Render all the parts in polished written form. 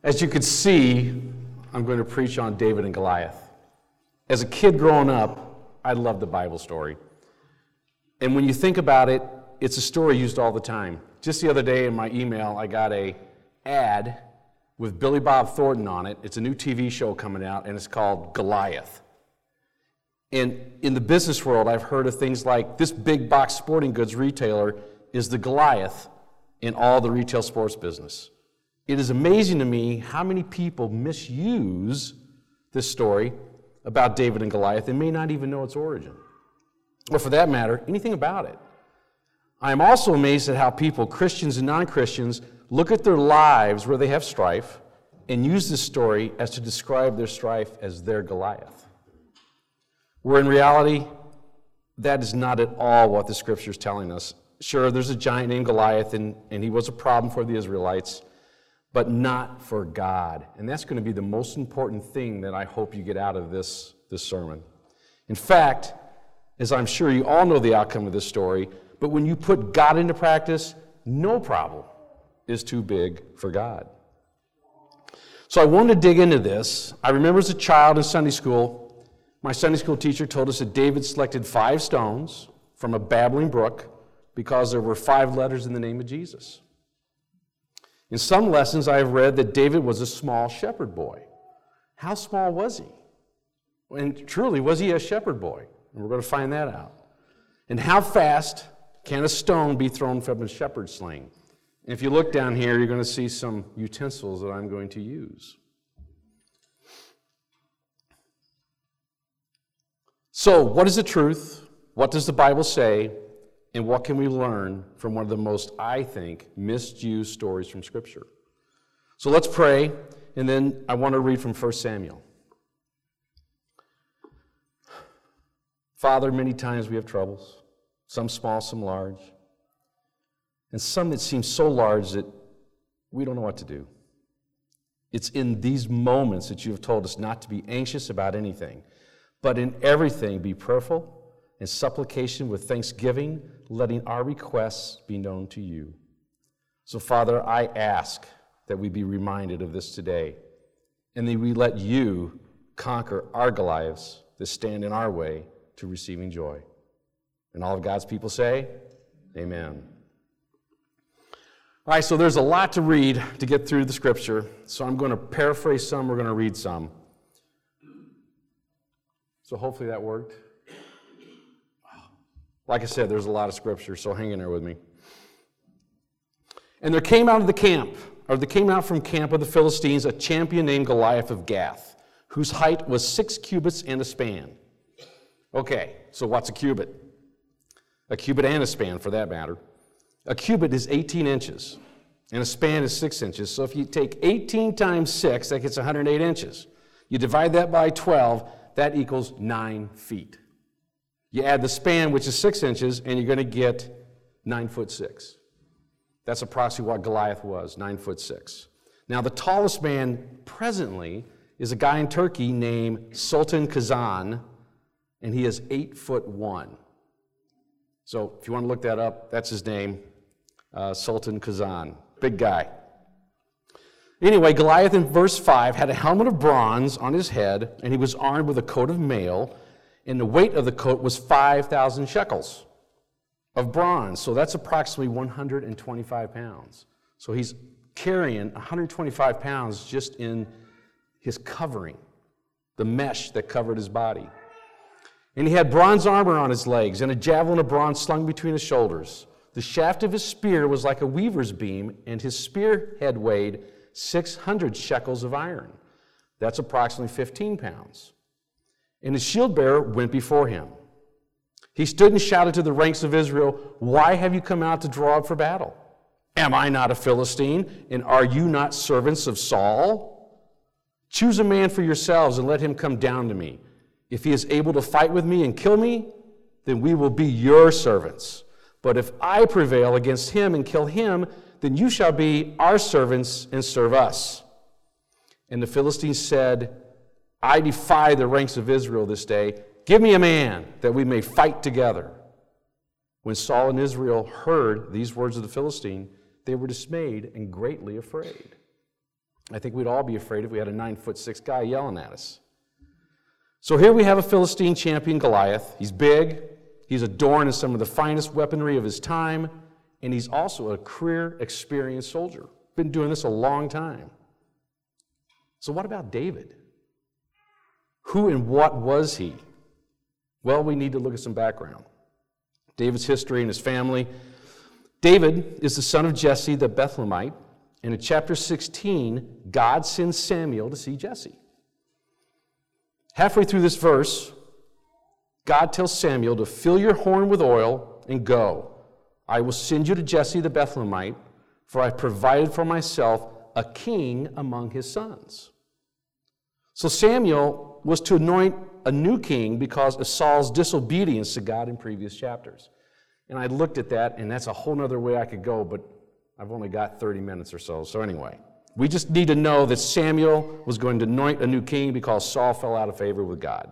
As you could see, I'm going to preach on David and Goliath. As a kid growing up, I loved the Bible story. And when you think about it, it's a story used all the time. Just the other day in my email, I got an ad with Billy Bob Thornton on it. It's a new TV show coming out, and it's called Goliath. And in the business world, I've heard of things like this big box sporting goods retailer is the Goliath in all the retail sports business. It is amazing to me how many people misuse this story about David and Goliath and may not even know its origin, or for that matter, anything about it. I am also amazed at how people, Christians and non-Christians, look at their lives where they have strife and use this story as to describe their strife as their Goliath. Where in reality, that is not at all what the Scripture is telling us. Sure, there's a giant named Goliath, and he was a problem for the Israelites, but not for God. And that's going to be the most important thing that I hope you get out of this sermon. In fact, as I'm sure you all know the outcome of this story, but when you put God into practice, no problem is too big for God. So I wanted to dig into this. I remember as a child in Sunday school, my Sunday school teacher told us that David selected 5 stones from a babbling brook because there were 5 letters in the name of Jesus. In some lessons, I have read that David was a small shepherd boy. How small was he? And truly, was he a shepherd boy? And we're going to find that out. And how fast can a stone be thrown from a shepherd's sling? And if you look down here, you're going to see some utensils that I'm going to use. So, what is the truth? What does the Bible say? And what can we learn from one of the most, I think, misused stories from Scripture? So let's pray, and then I want to read from 1 Samuel. Father, many times we have troubles, some small, some large, and some that seem so large that we don't know what to do. It's in these moments that you have told us not to be anxious about anything, but in everything be prayerful and supplication with thanksgiving, letting our requests be known to you. So, Father, I ask that we be reminded of this today, and that we let you conquer our Goliaths that stand in our way to receiving joy. And all of God's people say, amen. All right, so there's a lot to read to get through the Scripture, so I'm going to paraphrase some, we're going to read some. So hopefully that worked. Like I said, there's a lot of Scripture, so hang in there with me. And there came out from camp of the Philistines a champion named Goliath of Gath, whose height was 6 cubits and a span. Okay, so what's a cubit? A cubit and a span, for that matter. A cubit is 18 inches, and a span is 6 inches. So if you take 18 times 6, that gets 108 inches. You divide that by 12, that equals 9 feet. You add the span, which is 6 inches, and you're going to get 9'6". That's approximately what Goliath was, 9'6". Now, the tallest man presently is a guy in Turkey named Sultan Kazan, and he is 8'1". So if you want to look that up, that's his name, Sultan Kazan. Big guy. Anyway, Goliath in verse 5 had a helmet of bronze on his head, and he was armed with a coat of mail, and the weight of the coat was 5,000 shekels of bronze. So that's approximately 125 pounds. So he's carrying 125 pounds just in his covering, the mesh that covered his body. And he had bronze armor on his legs and a javelin of bronze slung between his shoulders. The shaft of his spear was like a weaver's beam, and his spearhead weighed 600 shekels of iron. That's approximately 15 pounds. And his shield bearer went before him. He stood and shouted to the ranks of Israel, "Why have you come out to draw up for battle? Am I not a Philistine, and are you not servants of Saul? Choose a man for yourselves and let him come down to me. If he is able to fight with me and kill me, then we will be your servants. But if I prevail against him and kill him, then you shall be our servants and serve us." And the Philistines said, "I defy the ranks of Israel this day. Give me a man that we may fight together." When Saul and Israel heard these words of the Philistine, they were dismayed and greatly afraid. I think we'd all be afraid if we had a 9'6" guy yelling at us. So here we have a Philistine champion, Goliath. He's big, he's adorned in some of the finest weaponry of his time, and he's also a career experienced soldier. Been doing this a long time. So what about David? Who and what was he? Well, we need to look at some background. David's history and his family. David is the son of Jesse the Bethlehemite, and in chapter 16, God sends Samuel to see Jesse. Halfway through this verse, God tells Samuel to fill your horn with oil and go. I will send you to Jesse the Bethlehemite, for I provided for myself a king among his sons. So Samuel was to anoint a new king because of Saul's disobedience to God in previous chapters. And I looked at that, and that's a whole other way I could go, but I've only got 30 minutes or so. So anyway, we just need to know that Samuel was going to anoint a new king because Saul fell out of favor with God.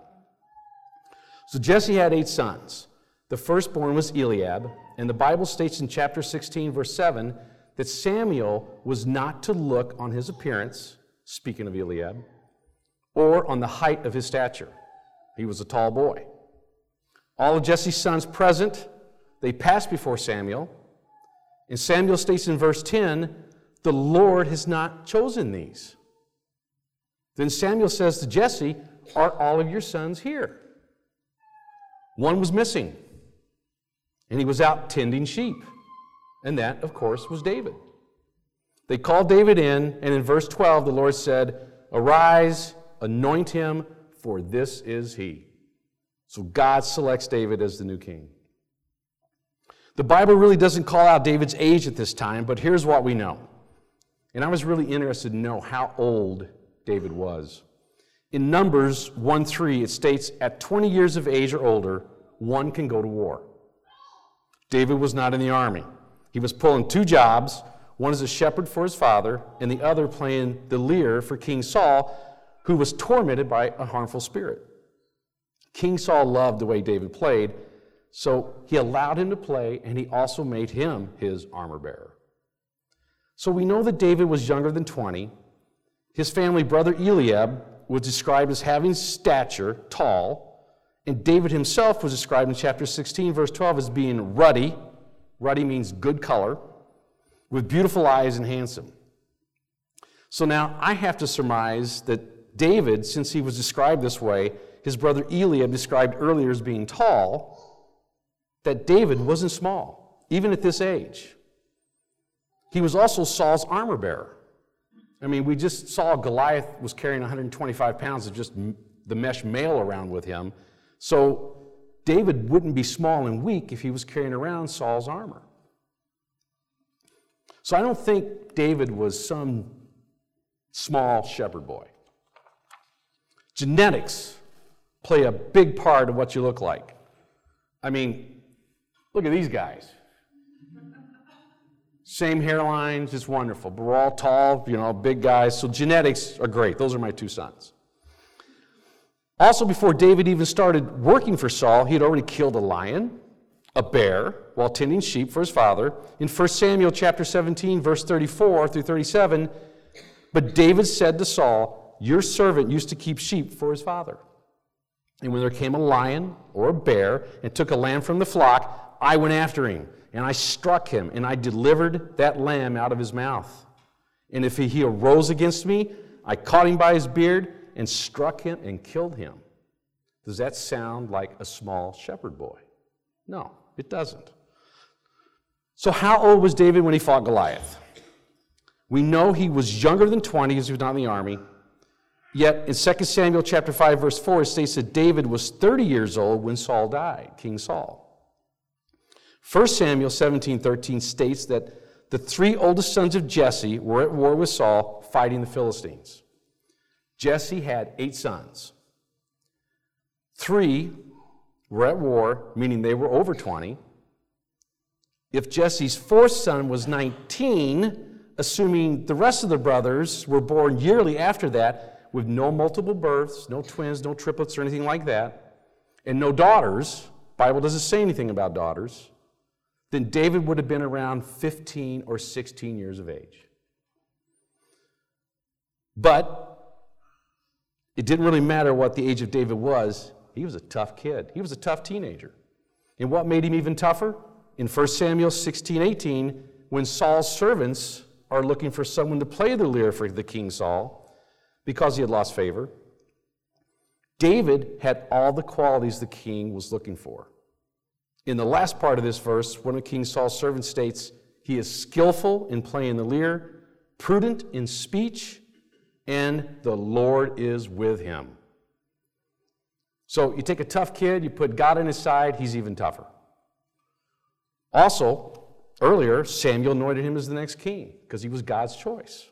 So Jesse had 8 sons. The firstborn was Eliab, and the Bible states in chapter 16, verse 7, that Samuel was not to look on his appearance, speaking of Eliab, or on the height of his stature. He was a tall boy. All of Jesse's sons present, they passed before Samuel, and Samuel states in verse 10, the Lord has not chosen these. Then Samuel says to Jesse, are all of your sons here? One was missing, and he was out tending sheep. And that, of course, was David. They called David in, and in verse 12, the Lord said, arise, anoint him, for this is he. So God selects David as the new king. The Bible really doesn't call out David's age at this time, but here's what we know. And I was really interested to know how old David was. In Numbers 1:3, it states, at 20 years of age or older, one can go to war. David was not in the army. He was pulling 2 jobs, one as a shepherd for his father, and the other playing the lyre for King Saul, who was tormented by a harmful spirit. King Saul loved the way David played, so he allowed him to play, and he also made him his armor bearer. So we know that David was younger than 20. His family brother Eliab was described as having stature, tall, and David himself was described in chapter 16, verse 12, as being ruddy. Ruddy means good color, with beautiful eyes and handsome. So now I have to surmise that David, since he was described this way, his brother Eliab described earlier as being tall, that David wasn't small, even at this age. He was also Saul's armor bearer. I mean, we just saw Goliath was carrying 125 pounds of just the mesh mail around with him. So David wouldn't be small and weak if he was carrying around Saul's armor. So I don't think David was some small shepherd boy. Genetics play a big part of what you look like. I mean, look at these guys. Same hairline, just wonderful. But we're all tall, big guys. So genetics are great. Those are my 2 sons. Also, before David even started working for Saul, he had already killed a lion, a bear, while tending sheep for his father. In 1 Samuel chapter 17, verse 34 through 37, but David said to Saul, your servant used to keep sheep for his father. And when there came a lion or a bear and took a lamb from the flock, I went after him, and I struck him, and I delivered that lamb out of his mouth. And if he arose against me, I caught him by his beard and struck him and killed him. Does that sound like a small shepherd boy? No, it doesn't. So how old was David when he fought Goliath? We know he was younger than 20 because he was not in the army. Yet in 2 Samuel chapter 5, verse 4, it states that David was 30 years old when Saul died, King Saul. 1 Samuel 17:13 states that the 3 oldest sons of Jesse were at war with Saul, fighting the Philistines. Jesse had 8 sons. 3 were at war, meaning they were over 20. If Jesse's 4th son was 19, assuming the rest of the brothers were born yearly after that, with no multiple births, no twins, no triplets or anything like that, and no daughters, the Bible doesn't say anything about daughters, then David would have been around 15 or 16 years of age. But it didn't really matter what the age of David was. He was a tough kid. He was a tough teenager. And what made him even tougher? In 1 Samuel 16:18, when Saul's servants are looking for someone to play the lyre for the king Saul, because he had lost favor, David had all the qualities the king was looking for. In the last part of this verse, one of King Saul's servants states, he is skillful in playing the lyre, prudent in speech, and the Lord is with him. So you take a tough kid, you put God on his side, he's even tougher. Also, earlier, Samuel anointed him as the next king because he was God's choice.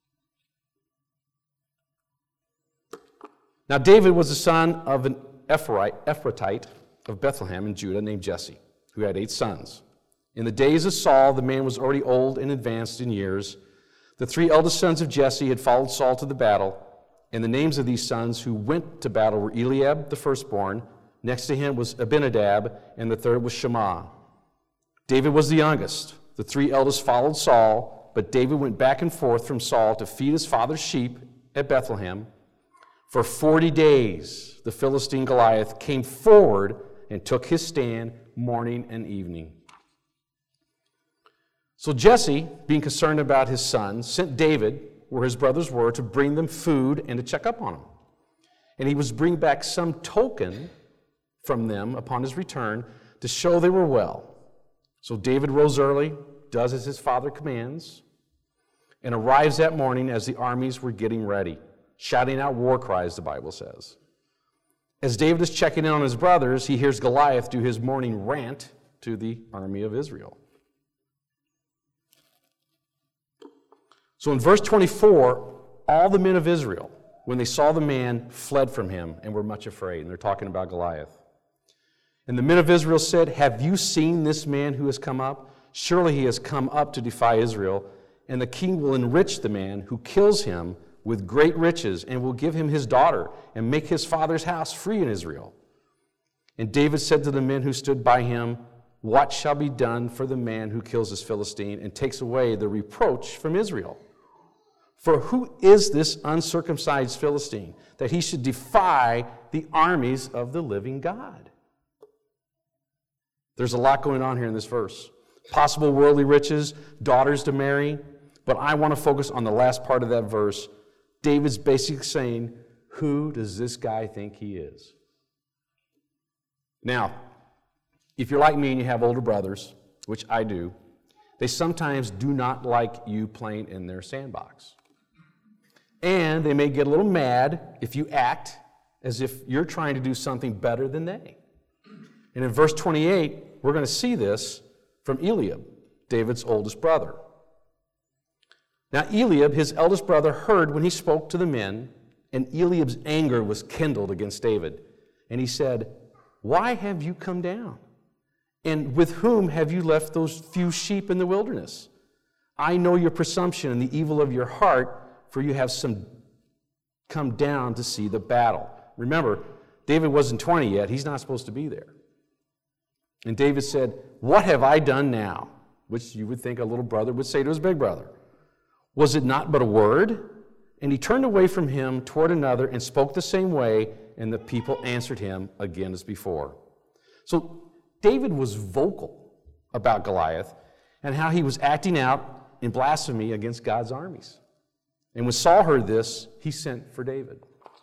Now, David was the son of an Ephratite of Bethlehem in Judah named Jesse, who had 8 sons. In the days of Saul, the man was already old and advanced in years. The 3 eldest sons of Jesse had followed Saul to the battle, and the names of these sons who went to battle were Eliab, the firstborn. Next to him was Abinadab, and the third was Shammah. David was the youngest. The 3 eldest followed Saul, but David went back and forth from Saul to feed his father's sheep at Bethlehem. For 40 days, the Philistine Goliath came forward and took his stand morning and evening. So Jesse, being concerned about his sons, sent David where his brothers were to bring them food and to check up on them. And he was bring back some token from them upon his return to show they were well. So David rose early, does as his father commands, and arrives that morning as the armies were getting ready, shouting out war cries, the Bible says. As David is checking in on his brothers, he hears Goliath do his morning rant to the army of Israel. So in verse 24, all the men of Israel, when they saw the man, fled from him and were much afraid. And they're talking about Goliath. And the men of Israel said, have you seen this man who has come up? Surely he has come up to defy Israel, and the king will enrich the man who kills him with great riches, and will give him his daughter, and make his father's house free in Israel. And David said to the men who stood by him, what shall be done for the man who kills this Philistine and takes away the reproach from Israel? For who is this uncircumcised Philistine, that he should defy the armies of the living God? There's a lot going on here in this verse. Possible worldly riches, daughters to marry, but I want to focus on the last part of that verse. David's basically saying, who does this guy think he is? Now, if you're like me and you have older brothers, which I do, they sometimes do not like you playing in their sandbox. And they may get a little mad if you act as if you're trying to do something better than they. And in verse 28, we're going to see this from Eliab, David's oldest brother. Now Eliab, his eldest brother, heard when he spoke to the men, and Eliab's anger was kindled against David. And he said, why have you come down? And with whom have you left those few sheep in the wilderness? I know your presumption and the evil of your heart, for you have come down to see the battle. Remember, David wasn't 20 yet. He's not supposed to be there. And David said, what have I done now? Which you would think a little brother would say to his big brother. Was it not but a word? And he turned away from him toward another and spoke the same way, and the people answered him again as before. So David was vocal about Goliath and how he was acting out in blasphemy against God's armies. And when Saul heard this, he sent for David.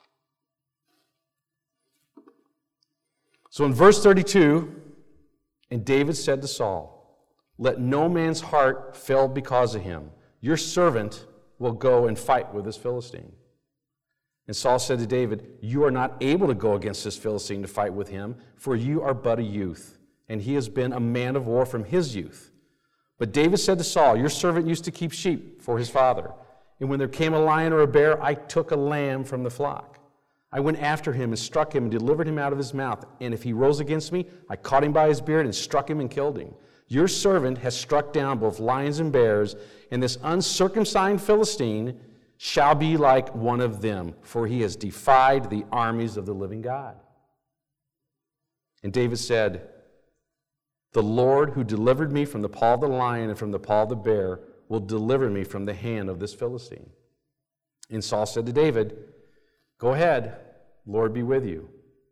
So in verse 32, and David said to Saul, let no man's heart fail because of him. Your servant will go and fight with this Philistine. And Saul said to David, you are not able to go against this Philistine to fight with him, for you are but a youth, and he has been a man of war from his youth. But David said to Saul, your servant used to keep sheep for his father. And when there came a lion or a bear, I took a lamb from the flock. I went after him and struck him and delivered him out of his mouth. And if he rose against me, I caught him by his beard and struck him and killed him. Your servant has struck down both lions and bears, and this uncircumcised Philistine shall be like one of them, for he has defied the armies of the living God. And David said, the Lord who delivered me from the paw of the lion and from the paw of the bear will deliver me from the hand of this Philistine. And Saul said to David, "Go ahead, Lord be with you."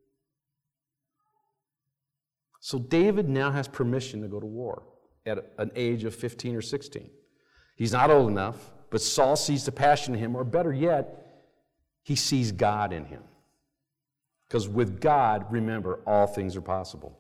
So David now has permission to go to war at an age of 15 or 16. He's not old enough, but Saul sees the passion in him, or better yet, he sees God in him. Because with God, remember, all things are possible.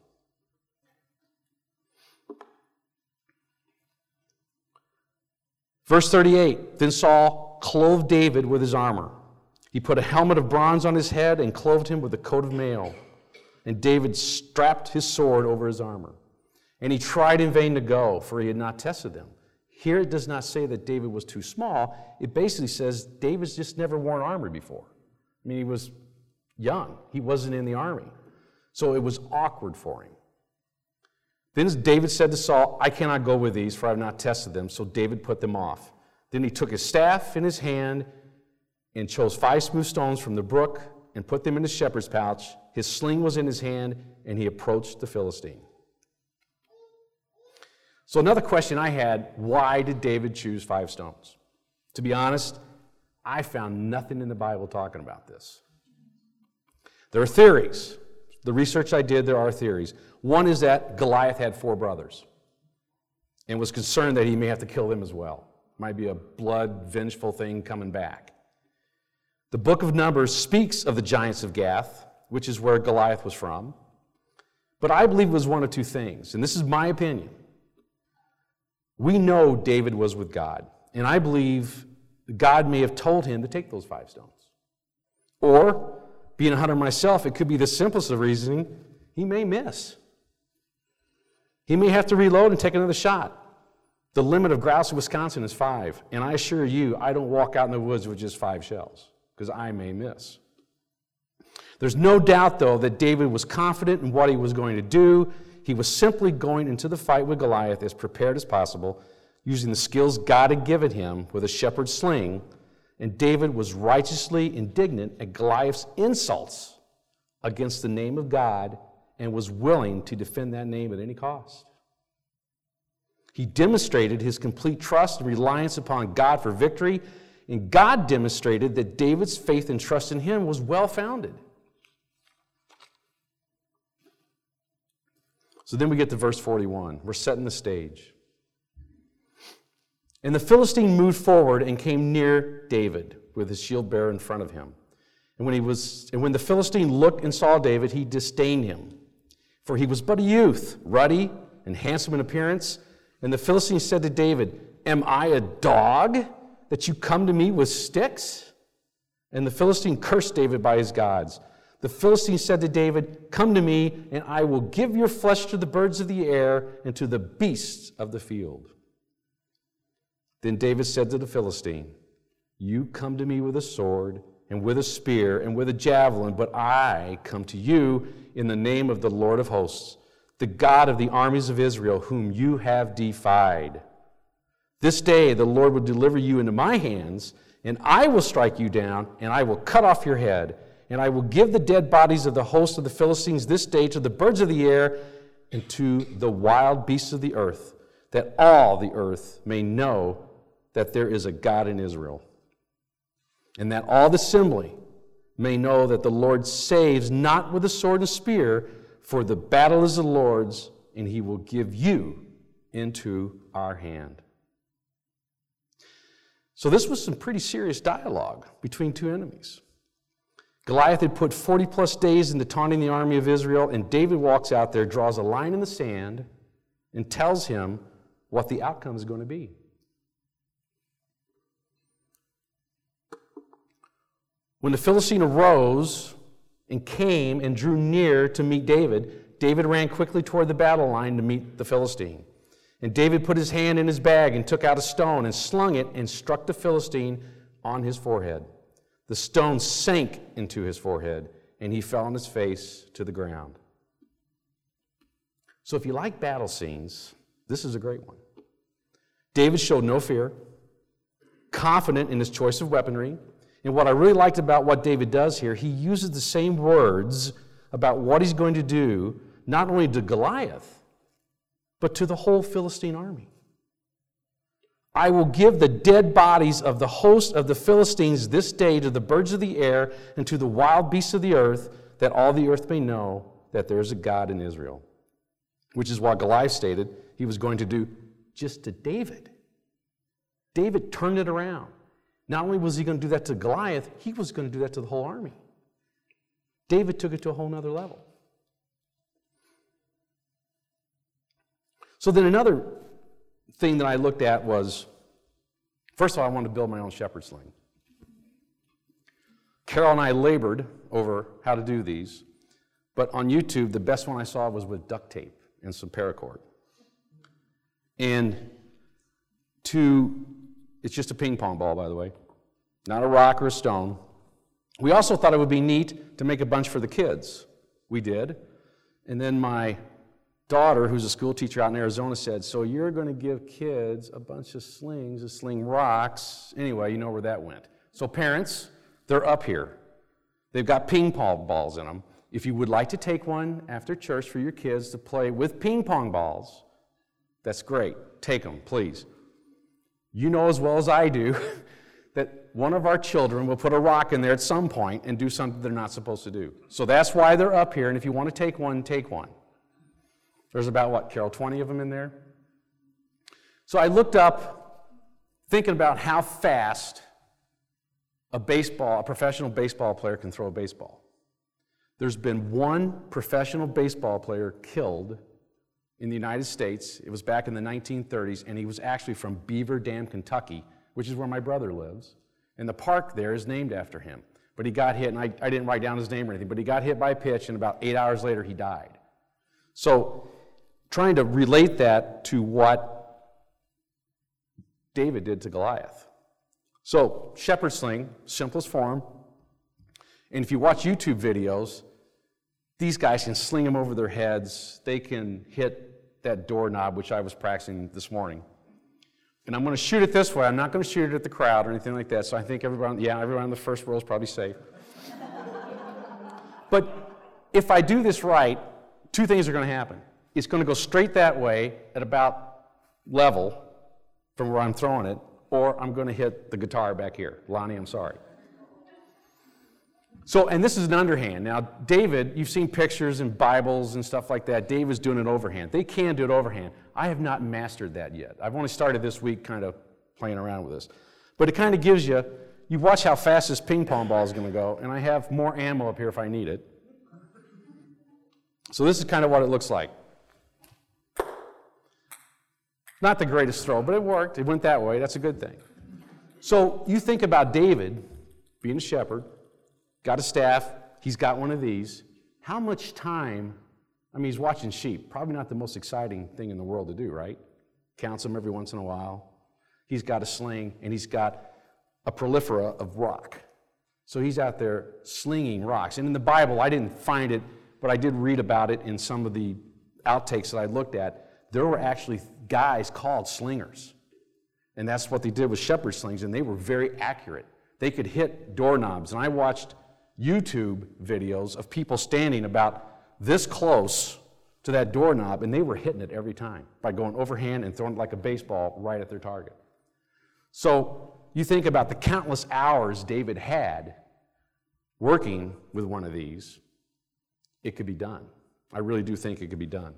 Verse 38, then Saul clothed David with his armor. He put a helmet of bronze on his head and clothed him with a coat of mail. And David strapped his sword over his armor. And he tried in vain to go, for he had not tested them. Here it does not say that David was too small. It basically says David's just never worn armor before. I mean, he was young. He wasn't in the army. So it was awkward for him. Then David said to Saul, "I cannot go with these, for I have not tested them." So David put them off. Then he took his staff in his hand and chose 5 smooth stones from the brook and put them in his shepherd's pouch. His sling was in his hand, and he approached the Philistine. So another question I had, why did David choose 5 stones? To be honest, I found nothing in the Bible talking about this. There are theories. The research I did, there are theories. One is that Goliath had 4 brothers and was concerned that he may have to kill them as well. Might be a blood, vengeful thing coming back. The book of Numbers speaks of the giants of Gath, which is where Goliath was from. But I believe it was one of 2 things, and this is my opinion. We know David was with God, and I believe God may have told him to take those 5 stones. Or, being a hunter myself, it could be the simplest of reasoning, he may miss. He may have to reload and take another shot. The limit of grouse in Wisconsin is 5, and I assure you, I don't walk out in the woods with just 5 shells, because I may miss. There's no doubt, though, that David was confident in what he was going to do. He was simply going into the fight with Goliath as prepared as possible, using the skills God had given him with a shepherd's sling, and David was righteously indignant at Goliath's insults against the name of God and was willing to defend that name at any cost. He demonstrated his complete trust and reliance upon God for victory, and God demonstrated that David's faith and trust in him was well-founded. So then we get to verse 41. We're setting the stage. And the Philistine moved forward and came near David with his shield bearer in front of him. And when the Philistine looked and saw David, he disdained him, for he was but a youth, ruddy and handsome in appearance. And the Philistine said to David, "Am I a dog that you come to me with sticks?" And the Philistine cursed David by his gods. The Philistine said to David, "Come to me, and I will give your flesh to the birds of the air and to the beasts of the field." Then David said to the Philistine, "You come to me with a sword and with a spear and with a javelin, but I come to you in the name of the Lord of hosts, the God of the armies of Israel, whom you have defied. This day the Lord will deliver you into my hands, and I will strike you down, and I will cut off your head. And I will give the dead bodies of the host of the Philistines this day to the birds of the air and to the wild beasts of the earth, that all the earth may know that there is a God in Israel, and that all the assembly may know that the Lord saves not with the sword and spear, for the battle is the Lord's, and he will give you into our hand." So this was some pretty serious dialogue between 2 enemies. Goliath had put 40-plus days into taunting the army of Israel, and David walks out there, draws a line in the sand, and tells him what the outcome is going to be. When the Philistine arose and came and drew near to meet David, David ran quickly toward the battle line to meet the Philistine. And David put his hand in his bag and took out a stone and slung it and struck the Philistine on his forehead. The stone sank into his forehead, and he fell on his face to the ground. So if you like battle scenes, this is a great one. David showed no fear, confident in his choice of weaponry. And what I really liked about what David does here, he uses the same words about what he's going to do, not only to Goliath, but to the whole Philistine army. I will give the dead bodies of the host of the Philistines this day to the birds of the air and to the wild beasts of the earth, that all the earth may know that there is a God in Israel. Which is what Goliath stated he was going to do just to David. David turned it around. Not only was he going to do that to Goliath, he was going to do that to the whole army. David took it to a whole nother level. So then another thing that I looked at was, first of all, I wanted to build my own shepherd sling. Carol and I labored over how to do these, but on YouTube, the best one I saw was with duct tape and some paracord. And it's just a ping pong ball, by the way, not a rock or a stone. We also thought it would be neat to make a bunch for the kids. We did. And then my daughter, who's a school teacher out in Arizona, said, so you're going to give kids a bunch of slings to sling rocks. Anyway, you know where that went. So parents, they're up here. They've got ping pong balls in them. If you would like to take one after church for your kids to play with ping pong balls, that's great. Take them, please. You know as well as I do that one of our children will put a rock in there at some point and do something they're not supposed to do. So that's why they're up here, and if you want to take one, take one. There's about, what, Carol, 20 of them in there? So I looked up, thinking about how fast a professional baseball player can throw a baseball. There's been one professional baseball player killed in the United States. It was back in the 1930s, and he was actually from Beaver Dam, Kentucky, which is where my brother lives. And the park there is named after him. But he got hit, and I didn't write down his name or anything, but he got hit by a pitch, and about 8 hours later he died. So trying to relate that to what David did to Goliath. So shepherd sling, simplest form. And if you watch YouTube videos, these guys can sling them over their heads. They can hit that doorknob, which I was practicing this morning. And I'm going to shoot it this way. I'm not going to shoot it at the crowd or anything like that. So I think everyone in the first row is probably safe. But if I do this right, two things are going to happen. It's going to go straight that way at about level from where I'm throwing it, or I'm going to hit the guitar back here. Lonnie, I'm sorry. So, and this is an underhand. Now, David, you've seen pictures in Bibles and stuff like that. David's doing it overhand. They can do it overhand. I have not mastered that yet. I've only started this week kind of playing around with this. But it kind of gives you watch how fast this ping pong ball is going to go, and I have more ammo up here if I need it. So this is kind of what it looks like. Not the greatest throw, but it worked. It went that way. That's a good thing. So you think about David being a shepherd, got a staff, he's got one of these. How much time, he's watching sheep. Probably not the most exciting thing in the world to do, right? Counts them every once in a while. He's got a sling, and he's got a prolifera of rock. So he's out there slinging rocks. And in the Bible, I didn't find it, but I did read about it in some of the outtakes that I looked at. There were actually guys called slingers. And that's what they did with shepherd slings, and they were very accurate. They could hit doorknobs. And I watched YouTube videos of people standing about this close to that doorknob, and they were hitting it every time by going overhand and throwing it like a baseball right at their target. So you think about the countless hours David had working with one of these, it could be done. I really do think it could be done.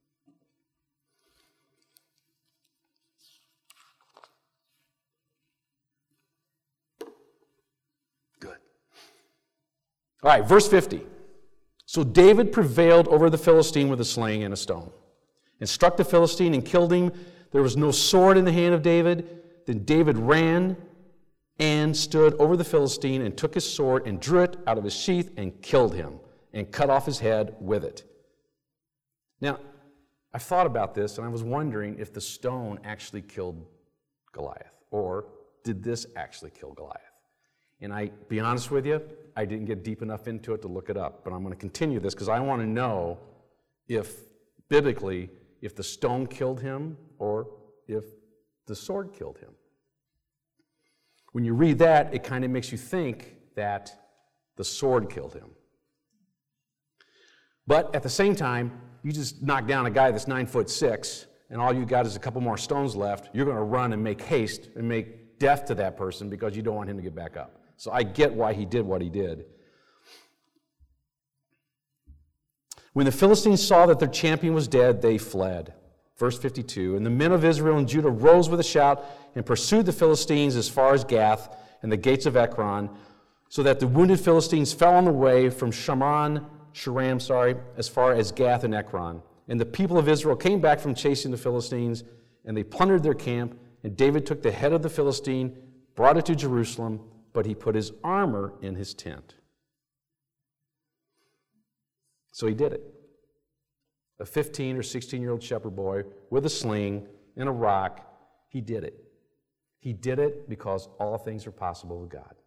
Good. All right, verse 50. So David prevailed over the Philistine with a sling and a stone, and struck the Philistine and killed him. There was no sword in the hand of David. Then David ran and stood over the Philistine and took his sword and drew it out of his sheath and killed him and cut off his head with it. Now, I thought about this, and I was wondering if the stone actually killed Goliath, or did this actually kill Goliath? And be honest with you, I didn't get deep enough into it to look it up, but I'm going to continue this because I want to know if, biblically, if the stone killed him or if the sword killed him. When you read that, it kind of makes you think that the sword killed him. But at the same time, you just knock down a guy that's 9'6", and all you got is a couple more stones left, you're going to run and make haste and make death to that person because you don't want him to get back up. So I get why he did what he did. When the Philistines saw that their champion was dead, they fled. Verse 52, and the men of Israel and Judah rose with a shout and pursued the Philistines as far as Gath and the gates of Ekron, so that the wounded Philistines fell on the way from Sharam, as far as Gath and Ekron. And the people of Israel came back from chasing the Philistines, and they plundered their camp, and David took the head of the Philistine, brought it to Jerusalem, but he put his armor in his tent. So he did it. A 15 or 16-year-old shepherd boy with a sling and a rock, he did it. He did it because all things are possible with God.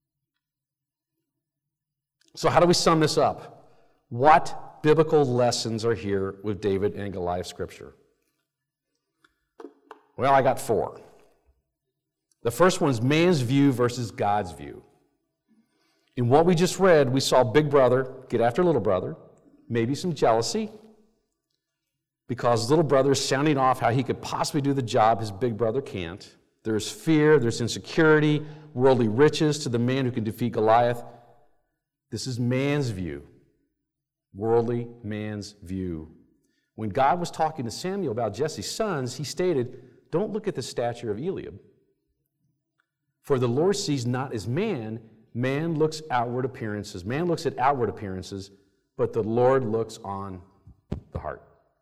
So how do we sum this up? What biblical lessons are here with David and Goliath scripture? Well, I got 4. The first one is man's view versus God's view. In what we just read, we saw big brother get after little brother, maybe some jealousy, because little brother is sounding off how he could possibly do the job his big brother can't. There's fear, there's insecurity, worldly riches to the man who can defeat Goliath. This is man's view, worldly man's view. When God was talking to Samuel about Jesse's sons, he stated, don't look at the stature of Eliab. For the Lord sees not as man, man looks outward appearances. Man looks at outward appearances, but the Lord looks on the heart.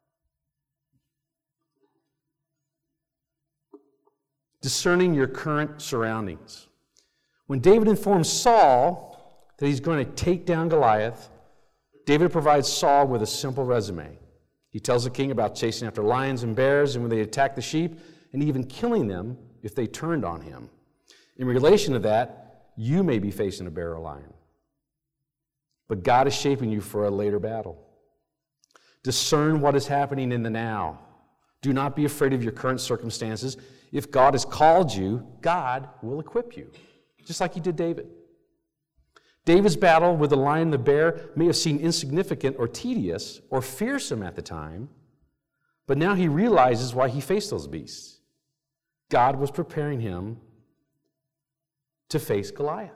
Discerning your current surroundings. When David informs Saul that he's going to take down Goliath, David provides Saul with a simple resume. He tells the king about chasing after lions and bears and when they attack the sheep, and even killing them if they turned on him. In relation to that, you may be facing a bear or lion. But God is shaping you for a later battle. Discern what is happening in the now. Do not be afraid of your current circumstances. If God has called you, God will equip you, just like he did David. David's battle with the lion and the bear may have seemed insignificant or tedious or fearsome at the time, but now he realizes why he faced those beasts. God was preparing him to face Goliath.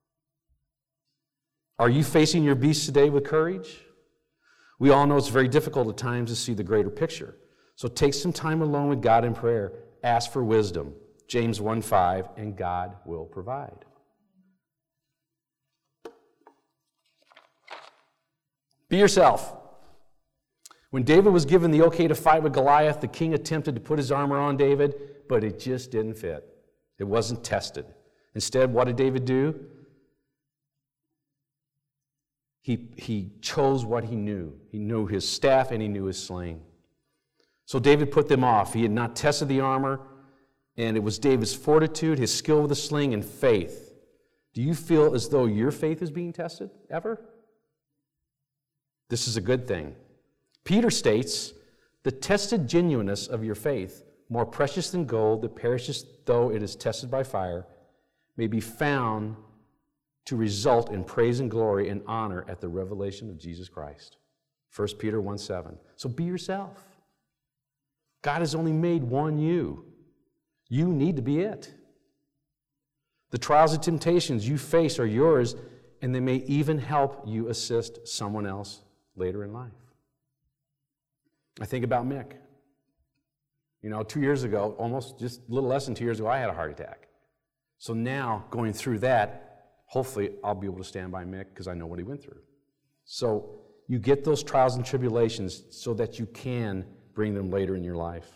Are you facing your beasts today with courage? We all know it's very difficult at times to see the greater picture. So take some time alone with God in prayer. Ask for wisdom. James 1:5, and God will provide. Be yourself. When David was given the okay to fight with Goliath, the king attempted to put his armor on David, but it just didn't fit. It wasn't tested. Instead, what did David do? He chose what he knew. He knew his staff and he knew his sling. So David put them off. He had not tested the armor, and it was David's fortitude, his skill with the sling, and faith. Do you feel as though your faith is being tested ever? This is a good thing. Peter states, the tested genuineness of your faith, more precious than gold that perishes though it is tested by fire, may be found to result in praise and glory and honor at the revelation of Jesus Christ. 1 Peter 1:7. So be yourself. God has only made one you. You need to be it. The trials and temptations you face are yours, and they may even help you assist someone else later in life. I think about Mick. 2 years ago, almost just a little less than 2 years ago, I had a heart attack. So now, going through that, hopefully I'll be able to stand by Mick because I know what he went through. So you get those trials and tribulations so that you can bring them later in your life.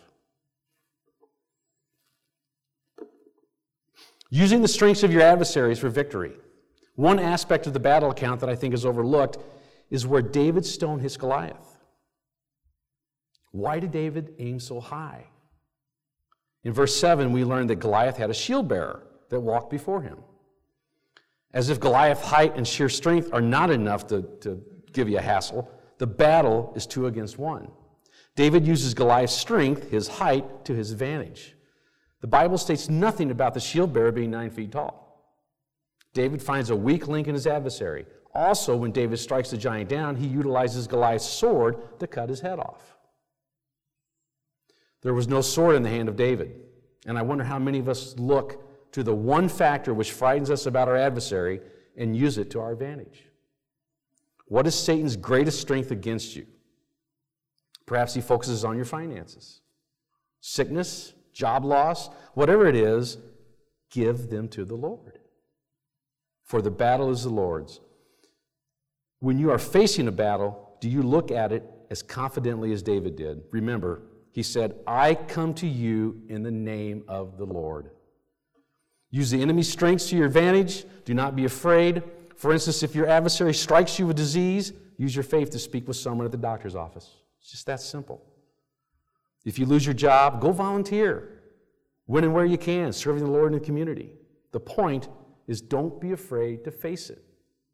Using the strengths of your adversaries for victory. One aspect of the battle account that I think is overlooked is where David stoned his Goliath. Why did David aim so high? In verse 7, we learned that Goliath had a shield bearer that walked before him. As if Goliath's height and sheer strength are not enough to give you a hassle, the battle is 2 against 1. David uses Goliath's strength, his height, to his advantage. The Bible states nothing about the shield bearer being 9 feet tall. David finds a weak link in his adversary. Also, when David strikes the giant down, he utilizes Goliath's sword to cut his head off. There was no sword in the hand of David. And I wonder how many of us look to the one factor which frightens us about our adversary and use it to our advantage. What is Satan's greatest strength against you? Perhaps he focuses on your finances. Sickness, job loss, whatever it is, give them to the Lord. For the battle is the Lord's. When you are facing a battle, do you look at it as confidently as David did? Remember, he said, I come to you in the name of the Lord. Use the enemy's strengths to your advantage. Do not be afraid. For instance, if your adversary strikes you with disease, use your faith to speak with someone at the doctor's office. It's just that simple. If you lose your job, go volunteer. When and where you can, serving the Lord in the community. The point is, don't be afraid to face it.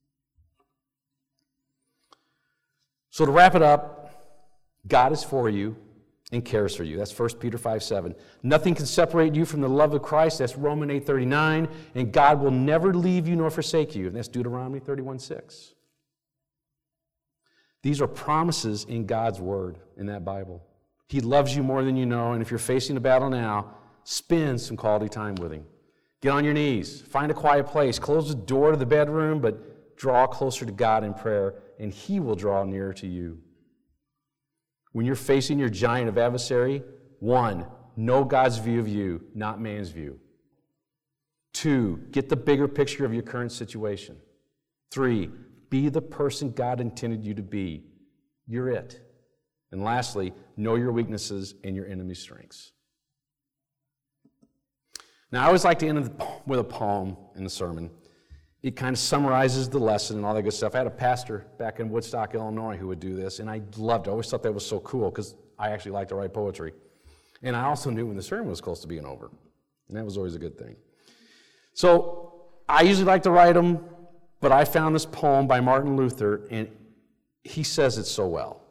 So to wrap it up, God is for you and cares for you. That's 1 Peter 5:7. Nothing can separate you from the love of Christ. That's Romans 8:39. And God will never leave you nor forsake you. And that's Deuteronomy 31:6. These are promises in God's Word, in that Bible. He loves you more than you know, and if you're facing a battle now, spend some quality time with Him. Get on your knees, find a quiet place, close the door to the bedroom, but draw closer to God in prayer, and He will draw nearer to you. When you're facing your giant of adversary, 1, know God's view of you, not man's view. 2, get the bigger picture of your current situation. 3, be the person God intended you to be. You're it. And lastly, know your weaknesses and your enemy's strengths. Now, I always like to end with a poem in the sermon. It kind of summarizes the lesson and all that good stuff. I had a pastor back in Woodstock, Illinois, who would do this, and I loved it. I always thought that was so cool because I actually like to write poetry. And I also knew when the sermon was close to being over, and that was always a good thing. So I usually like to write them, but I found this poem by Martin Luther, and he says it so well.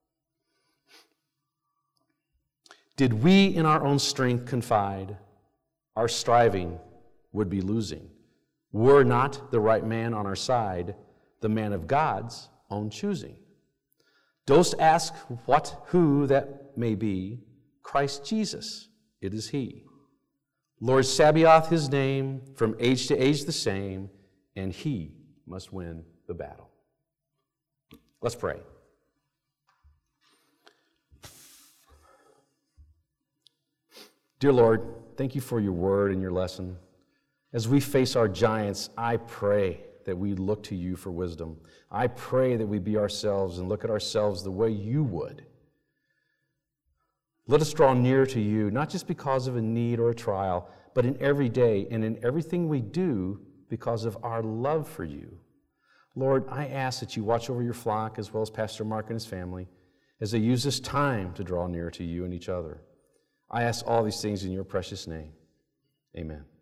Did we in our own strength confide, our striving would be losing. Were not the right man on our side, the man of God's own choosing. Dost ask who that may be? Christ Jesus, it is He. Lord Sabaoth His name, from age to age the same, and He must win the battle. Let's pray. Dear Lord, thank you for your word and your lesson. As we face our giants, I pray that we look to you for wisdom. I pray that we be ourselves and look at ourselves the way you would. Let us draw near to you, not just because of a need or a trial, but in every day and in everything we do because of our love for you. Lord, I ask that you watch over your flock as well as Pastor Mark and his family as they use this time to draw near to you and each other. I ask all these things in your precious name. Amen.